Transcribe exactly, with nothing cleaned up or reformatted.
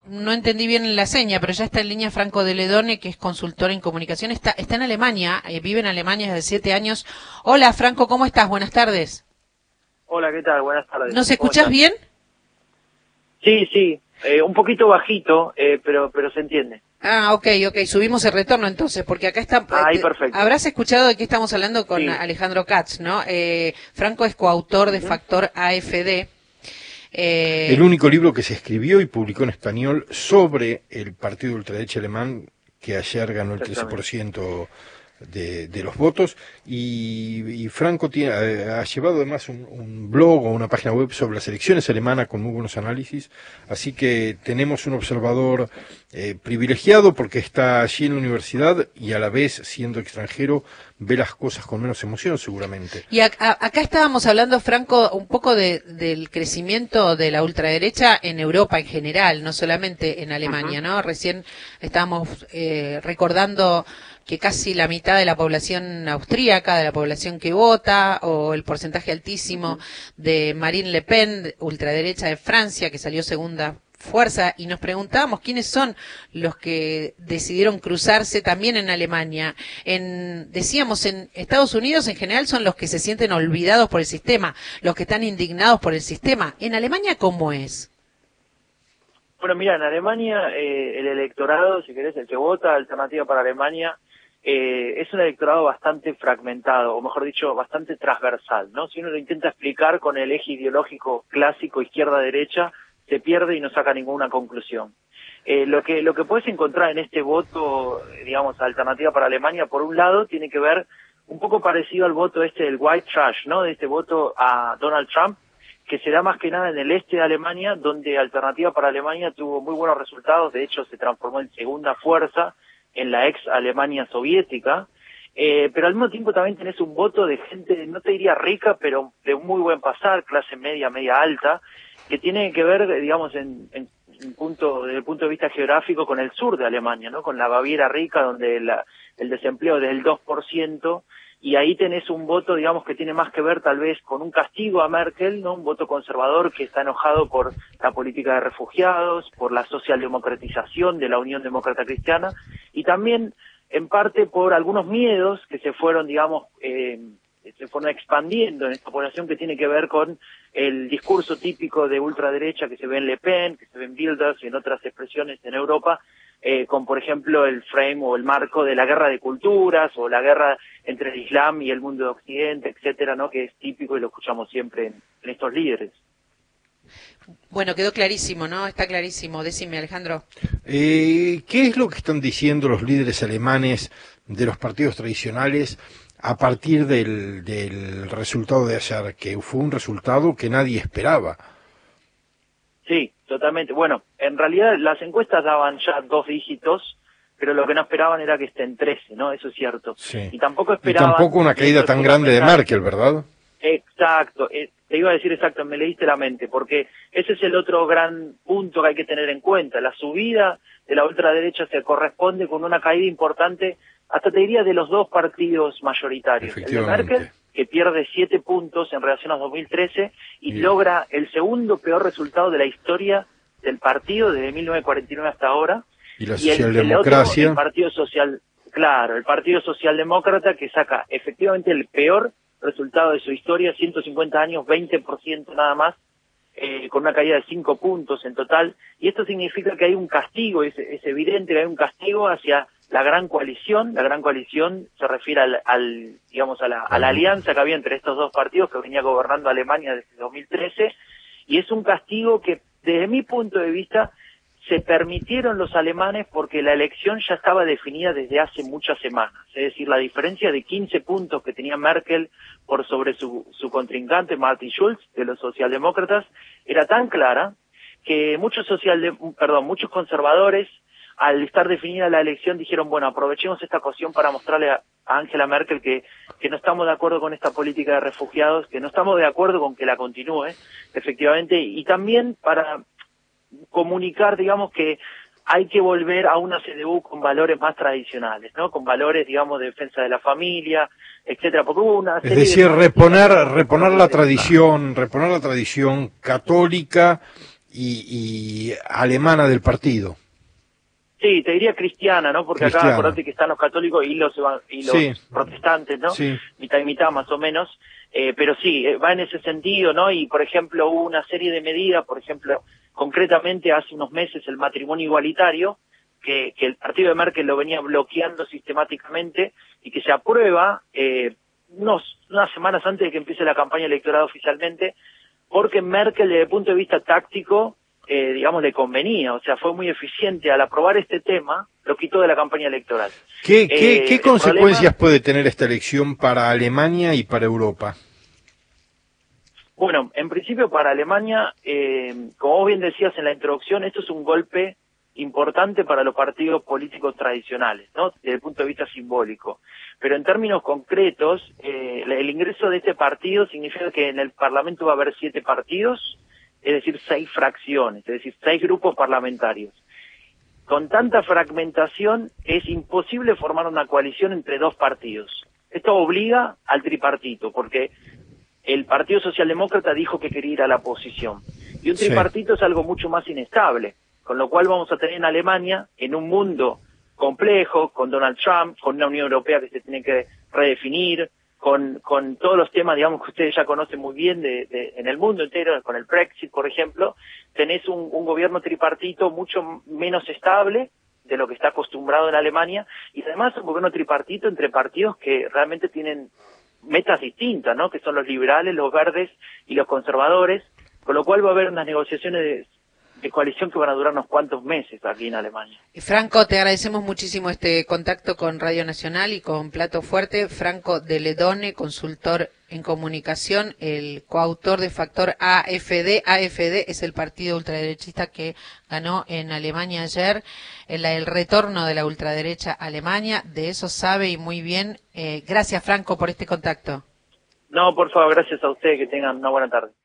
no entendí bien la seña, pero ya está en línea Franco de Ledone, que es consultor en comunicación. Está, está en Alemania, eh, vive en Alemania desde siete años. Hola, Franco, ¿cómo estás? Buenas tardes. Hola, ¿qué tal? Buenas tardes. ¿Nos escuchás bien? Sí, sí, eh, un poquito bajito, eh, pero pero se entiende. Ah, ok, ok, subimos el retorno entonces, porque acá está... Ah, ahí eh, perfecto. Habrás escuchado de qué estamos hablando con Sí. Alejandro Katz, ¿no? Eh, Franco es coautor de Uh-huh. Factor A F D. Eh, El único libro que se escribió y publicó en español sobre el partido de ultraderecha alemán que ayer ganó el trece por ciento de, de los votos, y, y Franco tiene, ha llevado además un, un blog o una página web sobre las elecciones alemanas con muy buenos análisis, así que tenemos un observador eh, privilegiado porque está allí en la universidad y a la vez, siendo extranjero, ve las cosas con menos emoción seguramente. Y a, a, acá estábamos hablando, Franco, un poco de, del crecimiento de la ultraderecha en Europa en general, no solamente en Alemania, ¿no? Recién estábamos eh, recordando que casi la mitad de la población austríaca, de la población que vota, o el porcentaje altísimo de Marine Le Pen, ultraderecha de Francia, que salió segunda fuerza, y nos preguntábamos quiénes son los que decidieron cruzarse también en Alemania. En, decíamos, en Estados Unidos en general son los que se sienten olvidados por el sistema, los que están indignados por el sistema. ¿En Alemania cómo es? Bueno, mira, en Alemania eh, el electorado, si querés, el que vota Alternativa para Alemania, eh, es un electorado bastante fragmentado, o mejor dicho, bastante transversal, ¿no? Si uno lo intenta explicar con el eje ideológico clásico izquierda-derecha, se pierde y no saca ninguna conclusión. Eh, lo que lo que puedes encontrar en este voto, digamos, Alternativa para Alemania, por un lado, tiene que ver un poco parecido al voto este del white trash, ¿no? De este voto a Donald Trump, que se da más que nada en el este de Alemania, donde Alternativa para Alemania tuvo muy buenos resultados, de hecho se transformó en segunda fuerza en la ex Alemania soviética, eh, pero al mismo tiempo también tenés un voto de gente, no te diría rica, pero de un muy buen pasar, clase media, media alta, que tiene que ver, digamos, en, en, en punto, desde el punto de vista geográfico con el sur de Alemania, ¿no? Con la Baviera rica, donde la, el desempleo es del dos por ciento, y ahí tenés un voto, digamos, que tiene más que ver tal vez con un castigo a Merkel, ¿no? Un voto conservador que está enojado por la política de refugiados, por la socialdemocratización de la Unión Demócrata Cristiana, y también en parte por algunos miedos que se fueron, digamos, eh, se fueron expandiendo en esta población, que tiene que ver con el discurso típico de ultraderecha que se ve en Le Pen, que se ve en Wilders y en otras expresiones en Europa, eh, con por ejemplo el frame o el marco de la guerra de culturas o la guerra entre el Islam y el mundo de Occidente, etcétera, ¿no? Que es típico y lo escuchamos siempre en, en estos líderes. Bueno, quedó clarísimo, ¿no? Está clarísimo. Decime, Alejandro. Eh, ¿Qué es lo que están diciendo los líderes alemanes de los partidos tradicionales a partir del, del resultado de ayer, que fue un resultado que nadie esperaba? Sí, totalmente. Bueno, en realidad las encuestas daban ya dos dígitos, pero lo que no esperaban era que esté en trece, ¿no? Eso es cierto. Sí. Y tampoco esperaban... Y tampoco una caída tan grande de Merkel, ¿verdad? Exacto, eh, te iba a decir exacto, me leíste la mente, porque ese es el otro gran punto que hay que tener en cuenta. La subida de la ultraderecha se corresponde con una caída importante, hasta te diría, de los dos partidos mayoritarios. El de Merkel, que pierde siete puntos en relación a dos mil trece y Bien. logra el segundo peor resultado de la historia del partido desde mil novecientos cuarenta y nueve hasta ahora. Y la y el, socialdemocracia. el, otro, el Partido Social, claro, el Partido Socialdemócrata, que saca efectivamente el peor resultado de su historia, ciento cincuenta años, veinte por ciento nada más, eh, con una caída de cinco puntos en total, y esto significa que hay un castigo, es, es evidente que hay un castigo hacia la gran coalición. La gran coalición se refiere al, al digamos, a la, a la alianza que había entre estos dos partidos que venía gobernando Alemania desde dos mil trece, y es un castigo que, desde mi punto de vista, se permitieron los alemanes porque la elección ya estaba definida desde hace muchas semanas. Es decir, la diferencia de quince puntos que tenía Merkel por sobre su, su contrincante Martin Schulz de los socialdemócratas era tan clara que muchos socialde, perdón, muchos conservadores, al estar definida la elección, dijeron, bueno, aprovechemos esta ocasión para mostrarle a Angela Merkel que, que no estamos de acuerdo con esta política de refugiados, que no estamos de acuerdo con que la continúe, efectivamente, y también para comunicar, digamos, que hay que volver a una C D U con valores más tradicionales, ¿no? Con valores, digamos, de defensa de la familia, etcétera, porque hubo una serie es decir, de... reponer, reponer la tradición, reponer la tradición católica y, y alemana del partido. Sí, te diría cristiana, ¿no? Porque Cristiana. acá acordate que están los católicos y los, y los Sí. protestantes, ¿no? Sí. Mitad y mitad más o menos. Eh, pero sí, eh, va en ese sentido, ¿no? Y, por ejemplo, hubo una serie de medidas, por ejemplo, concretamente hace unos meses el matrimonio igualitario, que, que el partido de Merkel lo venía bloqueando sistemáticamente y que se aprueba eh, unos, unas semanas antes de que empiece la campaña electoral oficialmente, porque Merkel, desde el punto de vista táctico, eh, digamos, le convenía, o sea, fue muy eficiente al aprobar este tema, lo quitó de la campaña electoral. ¿Qué, qué, Eh, qué el consecuencias problema- puede tener esta elección para Alemania y para Europa? Bueno, en principio para Alemania, eh, como vos bien decías en la introducción, esto es un golpe importante para los partidos políticos tradicionales, ¿no? Desde el punto de vista simbólico. Pero en términos concretos, eh, el ingreso de este partido significa que en el Parlamento va a haber siete partidos, es decir, seis fracciones, es decir, seis grupos parlamentarios. Con tanta fragmentación es imposible formar una coalición entre dos partidos. Esto obliga al tripartito, porque el Partido Socialdemócrata dijo que quería ir a la oposición. Y un Sí. tripartito es algo mucho más inestable, con lo cual vamos a tener en Alemania, en un mundo complejo, con Donald Trump, con una Unión Europea que se tiene que redefinir, con, con todos los temas, digamos, que ustedes ya conocen muy bien de, de, en el mundo entero, con el Brexit, por ejemplo, tenés un, un gobierno tripartito mucho menos estable de lo que está acostumbrado en Alemania, y además un gobierno tripartito entre partidos que realmente tienen metas distintas, ¿no? Que son los liberales, los verdes y los conservadores, con lo cual va a haber unas negociaciones de, de coalición que van a durar unos cuantos meses aquí en Alemania. Franco, te agradecemos muchísimo este contacto con Radio Nacional y con Plato Fuerte. Franco de Ledone, consultor en comunicación, el coautor de Factor A F D. A F D es el partido ultraderechista que ganó en Alemania ayer, el, el retorno de la ultraderecha a Alemania. De eso sabe y muy bien. Eh, gracias, Franco, por este contacto. No, por favor, gracias a ustedes, que tengan una buena tarde.